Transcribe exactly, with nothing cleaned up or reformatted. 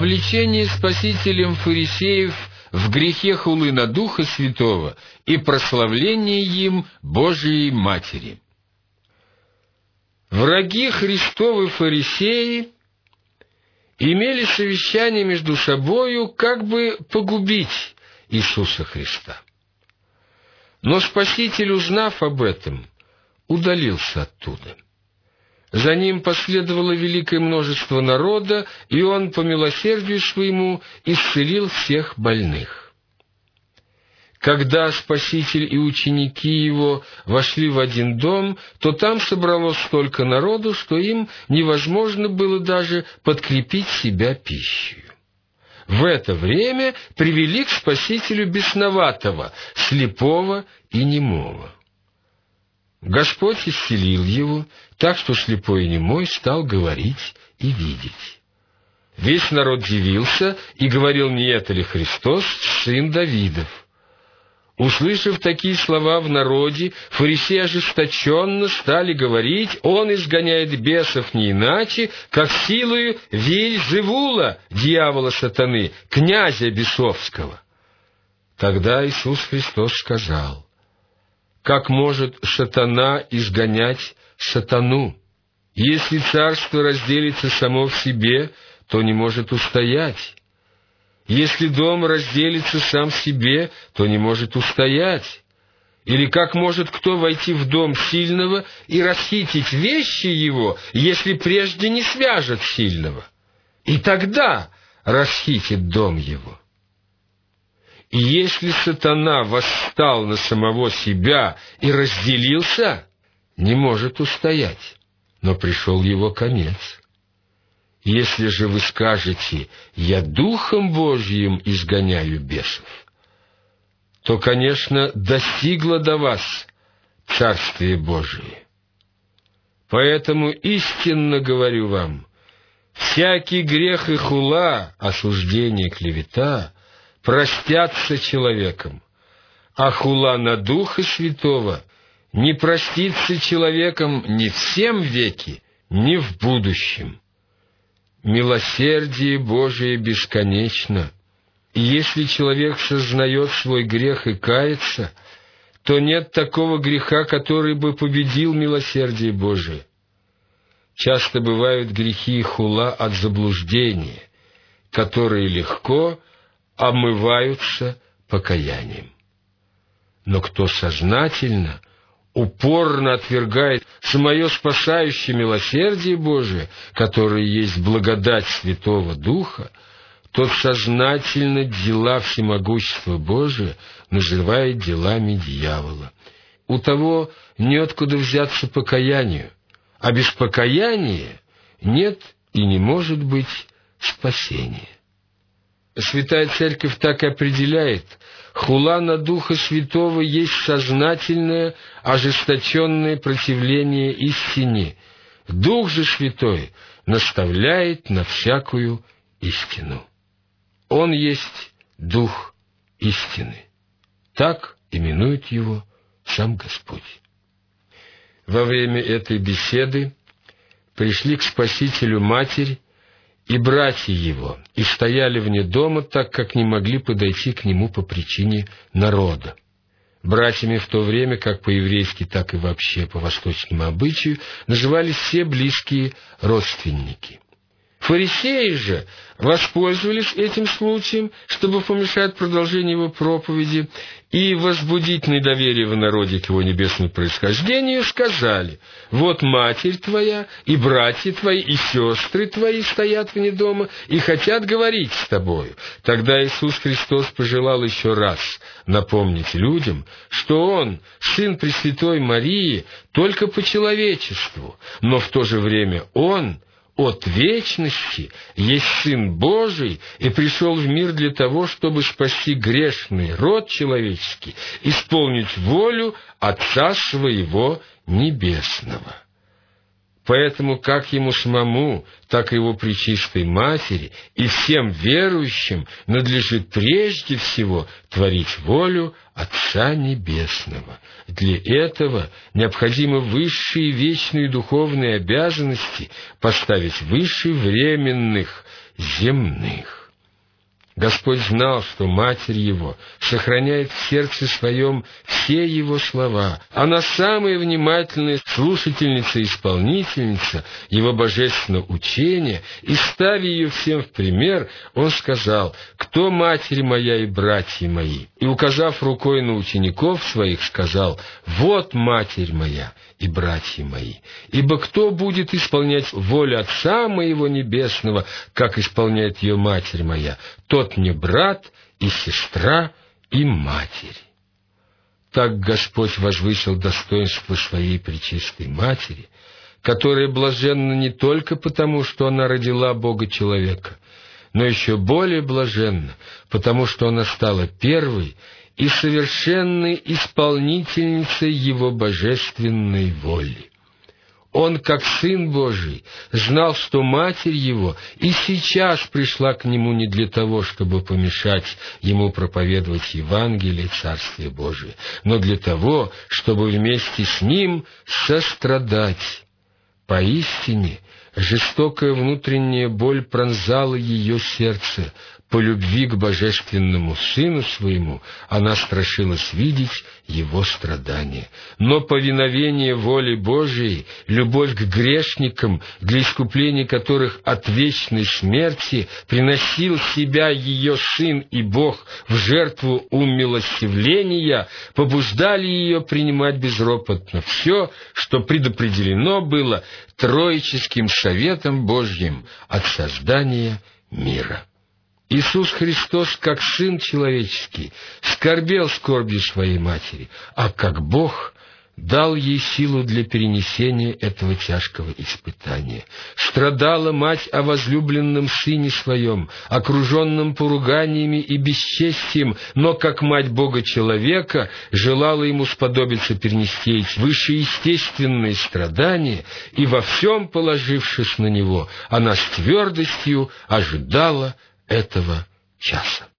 Обличение Спасителем фарисеев в грехе хулы на Духа Святого и прославление им Божией Матери. Враги Христовы фарисеи имели совещание между собою, как бы погубить Иисуса Христа. Но Спаситель, узнав об этом, удалился оттуда. За ним последовало великое множество народа, и он по милосердию своему исцелил всех больных. Когда Спаситель и ученики его вошли в один дом, то там собралось столько народу, что им невозможно было даже подкрепить себя пищей. В это время привели к Спасителю бесноватого, слепого и немого. Господь исцелил его, так что слепой и немой стал говорить и видеть. Весь народ дивился и говорил: не это ли Христос, сын Давидов? Услышав такие слова в народе, фарисеи ожесточенно стали говорить: он изгоняет бесов не иначе, как силою Вельзевула, дьявола сатаны, князя бесовского. Тогда Иисус Христос сказал: как может сатана изгонять сатану? Если царство разделится само в себе, то не может устоять. Если дом разделится сам в себе, то не может устоять. Или как может кто войти в дом сильного и расхитить вещи его, если прежде не свяжет сильного? И тогда расхитит дом его. И если сатана восстал на самого себя и разделился, не может устоять, но пришел его конец. Если же вы скажете: «Я Духом Божьим изгоняю бесов», то, конечно, достигло до вас Царствие Божие. Поэтому истинно говорю вам, всякий грех и хула, осуждение, клевета простятся человеком, а хула на Духа Святого не простится человеком ни в сем веке, ни в будущем. Милосердие Божие бесконечно, и если человек сознает свой грех и кается, то нет такого греха, который бы победил милосердие Божие. Часто бывают грехи и хула от заблуждения, которые легко омываются покаянием. Но кто сознательно, упорно отвергает самое спасающее милосердие Божие, которое есть благодать Святого Духа, тот сознательно дела всемогущества Божия называет делами дьявола. У того неоткуда взяться покаянию, а без покаяния нет и не может быть спасения. Святая Церковь так и определяет: хула на Духа Святого есть сознательное, ожесточенное противление истине. Дух же Святой наставляет на всякую истину. Он есть Дух истины. Так именует его сам Господь. Во время этой беседы пришли к Спасителю Матерь и братья его, и стояли вне дома, так как не могли подойти к нему по причине народа. Братьями в то время, как по-еврейски, так и вообще по восточному обычаю, назывались все близкие родственники. Фарисеи же воспользовались этим случаем, чтобы помешать продолжению его проповеди и возбудить недоверие в народе к его небесному происхождению, сказали: «Вот матерь твоя, и братья твои, и сестры твои стоят вне дома и хотят говорить с тобою». Тогда Иисус Христос пожелал еще раз напомнить людям, что Он, Сын Пресвятой Марии, только по человечеству, но в то же время Он от вечности есть Сын Божий и пришел в мир для того, чтобы спасти грешный род человеческий, исполнить волю Отца Своего Небесного. Поэтому как ему самому, так и его пречистой матери и всем верующим надлежит прежде всего творить волю Отца Небесного. Для этого необходимо высшие вечные духовные обязанности поставить выше временных земных. Господь знал, что Матерь Его сохраняет в сердце своем все Его слова. Она самая внимательная слушательница и исполнительница Его божественного учения, и, ставя ее всем в пример, Он сказал: «Кто Матерь моя и братья мои?» И, указав рукой на учеников своих, сказал: «Вот Матерь моя и братья мои. Ибо кто будет исполнять волю Отца моего Небесного, как исполняет ее Матерь моя, тот мне брат и сестра и матерь». Так Господь возвысил достоинство своей пречистой Матери, которая блаженна не только потому, что она родила Бога-человека, но еще более блаженна, потому что она стала первой и совершенной исполнительницей Его божественной воли. Он, как Сын Божий, знал, что Матерь Его и сейчас пришла к Нему не для того, чтобы помешать Ему проповедовать Евангелие Царствия Божия, но для того, чтобы вместе с Ним сострадать. Поистине, жестокая внутренняя боль пронзала ее сердце. По любви к божественному Сыну Своему она страшилась видеть Его страдания. Но повиновение воле Божией, любовь к грешникам, для искупления которых от вечной смерти приносил себя ее Сын и Бог в жертву умилостивления, побуждали ее принимать безропотно все, что предопределено было Троическим Советом Божьим от создания мира. Иисус Христос, как Сын человеческий, скорбел скорбью своей Матери, а как Бог дал ей силу для перенесения этого тяжкого испытания. Страдала Мать о возлюбленном Сыне Своем, окруженном поруганиями и бесчестием, но, как Мать Бога-человека, желала Ему сподобиться перенести эти вышеестественные страдания, и во всем положившись на Него, она с твердостью ожидала этого часа.